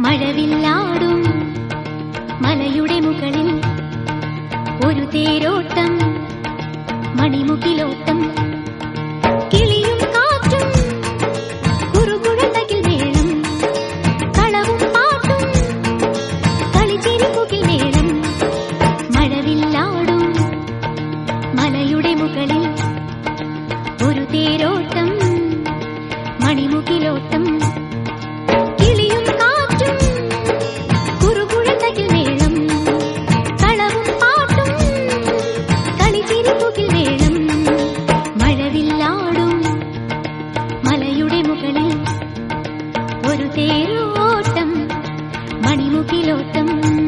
മഴവില്ലാടും മലയുടെ മുകളിൽ ഒരു തേരോട്ടം, മണിമുകിലോട്ടം, കിളിയും കാറ്റും കുറുകുഴൽ മേളം, കളവും പാട്ടും കളിച്ചിരിപ്പുകിൽ മേളം. മഴവില്ലാടും മലയുടെ മുകളിൽ ഒരു തേരോട്ടം, മണിമുകിലോട്ടം, കിളിയും കാറ്റും കുറുകുഴൽ മേളം, കളവും പാട്ടും കളിച്ചിരിപ്പുകിൽ മേളം. മഴവില്ലാടും മലയുടെ മുകളിൽ ഒരു തേരോട്ടം, മണിമുകിലോട്ടം.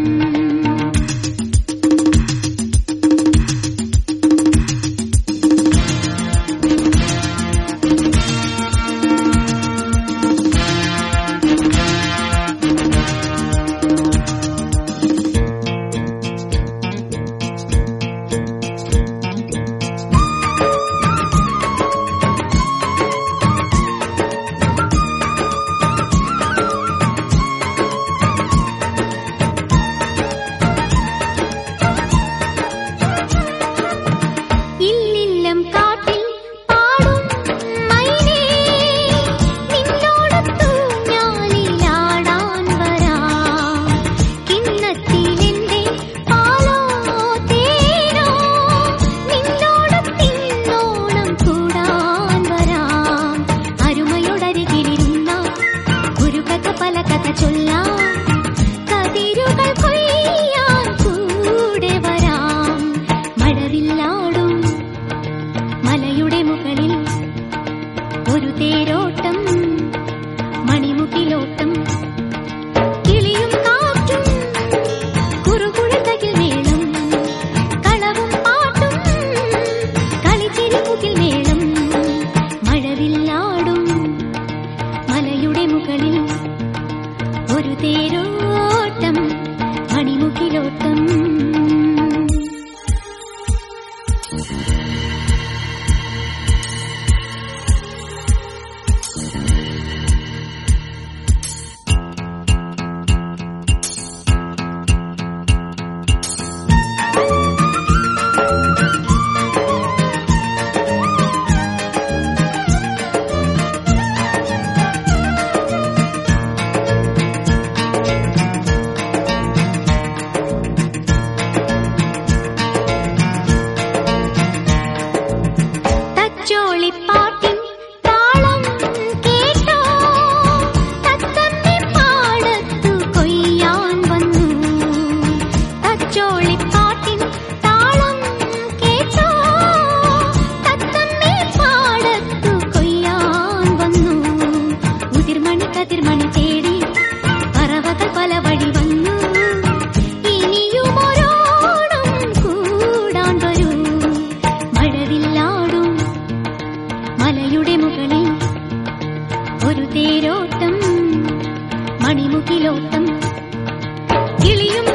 ഒരു തേരോട്ടം, മണിമുകിലോട്ടം, കിളിയും കാറ്റും കുറുകുഴൽ മേളം, കളവും പാട്ടും കളിച്ചിരിപ്പുകിൽ മേളം. മഴവില്ലാടും മലയുടെ മുകളിൽ ഒരു തേരോട്ടം, മണിമുകിലോട്ടം. പാട്ടിൻ താളം കേട്ടോ, തത്തമ്മി പാടത്തു കൊയ്യാൻ വന്നു. തച്ചോളിപ്പാട്ടിൻ താളം കേട്ടോ, തത്തമ്മി പാടത്തു കൊയ്യാൻ വന്നു. ഉതിർമണി കതിർമണി തേടി പറവകൾ പല വഴി വന്നു. ഇനിയും ഒരോണം കൂടാൻ വരൂ. മഴവില്ലാടും മലയുടെ മുകളിൽ ഒരു തേരോട്ടം, മണിമുകിലോട്ടം, കിളിയും